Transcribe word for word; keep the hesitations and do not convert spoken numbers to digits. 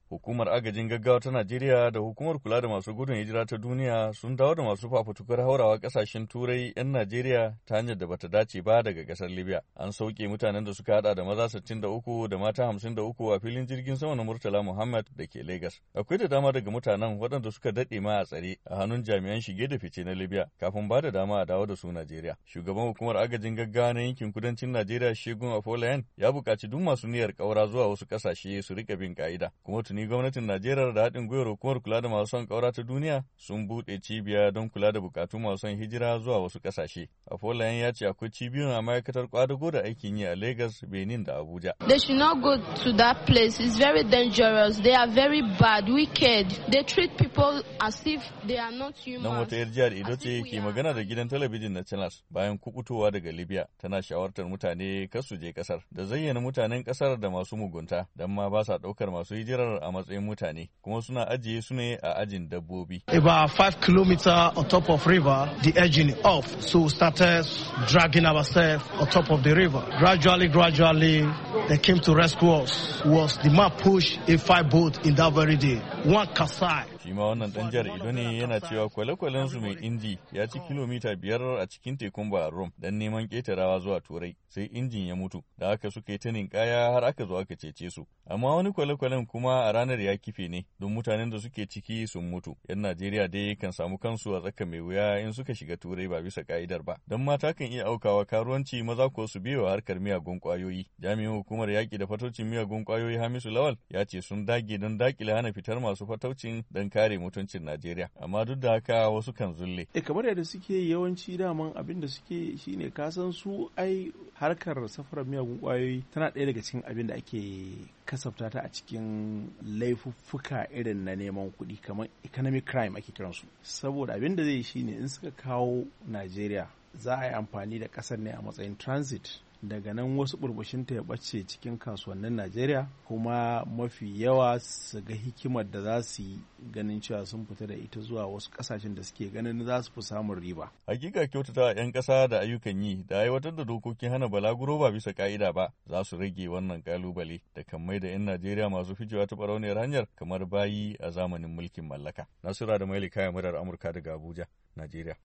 Hukumar agajin gaggawa ta Najeriya da hukumar kula da masu gudun hijira ta duniya sun dawo da masu fafutukar haurawa kasashen Turai 'yan Najeriya ta hanyar da bata dace ba daga kasar Libya. An sauke mutanen da suka hada da maza sittin da uku da mata hamsin da uku a filin jirgin sama na Murtala Muhammad da ke Lagos. Akwai da dama daga mutanen waɗanda suka daɗe ma a tsare a hannun jami'an shige da fice na Libya kafin ba da dama a dawo da su Najeriya. Shugaban hukumar agajin gaggawa na yankin kudancin Najeriya Shegun Afolayan ya buƙaci duk masu niyyar ƙaura zuwa wasu ƙasashe su rika bin ƙa'ida. Kuma tuni gwamnatin Najeriya da haɗin gwiwar hukumar kula da masu son ƙaura ta duniya sun buɗe cibiya don kula da buƙatun masu son hijira zuwa wasu ƙasashe. Afolayan ya ce akwai cibiyoyin a ma'aikatar ƙwadago da aikin yi a Lagos, Benin da Abuja. They should not go to that place. It's very dangerous. They are very bad, wicked. They treat people as if they are not human. Nan wata yar jihar Edo ce ke magana da gidan talabijin na Channels bayan kubutowa daga Libya, tana shawartar mutane kar su je kasar da zayyana mutanen kasar da masu mugunta dan ma ba sa daukar masu hijirar a matsayin mutane kuma suna ajiye su ne a ajin dabbobi. About five kilometers on top of river, the edging off, so we started dragging ourselves on top of the river. Gradually, gradually, they came to rescue us. Was the man push a five boat in that very day? One Kasai. Shi ma wannan dan jihar Edo ne yana cewa kwale-kwalen su mai inji ya ci kilomita biyar a cikin tekun Bahar Rum dan neman ketarawa zuwa Turai, sai injin ya mutu da haka suka yi ta ninkaya har aka zo aka cece su. Amma wani kwale-kwalen kuma a ranar ya kife ne don mutanen da suke ciki sun mutu. Yan Najeriya dai kan samu kansu a tsaka mai wuya in suka shiga Turai ba bisa ka'idar ba. Don mata kan iya aukawa karuwanci, maza ko su biyo harkar miyagun kwayoyi. Jami'in hukumar yaƙi da fataucin miyagun kwayoyi Hamisu Lawal ya ce sun dage don dakile hana fitar masu fataucin don kare mutuncin Najeriya. Amma duk da haka wasu kan zulle. E kamar yadda suke yawanci daman abin da suke shine kasan su ai harkar safarar miyagun kwayoyi tana ɗaya daga cikin abin da ake kasafta ta a cikin laifuffuka irin na neman kuɗi kamar economic crime ake kiransu. Saboda abin da zai shine in suka kawo Najeriya za a yi amfani da ƙasar ne a matsayin transit. Daga nan wasu burbushinta ya ɓace cikin kasuwannin Najeriya kuma mafi yawa su ga hikimar da za su yi ganin cewa sun fita da ita zuwa wasu ƙasashen da suke ganin za su fi samun riba. Hakika kyautata 'yan ƙasa da ayyukan yi da aiwatar da dokokin hana balaguro ba bisa ka'ida ba za su rage wannan kalubale da kan mai da 'yan Najeriya masu ficewa ta barauniyar hanyar kamar bayi a zamanin mulkin mallaka. Nasura da Maili Kaya, murar Amurka daga Abuja, Najeriya.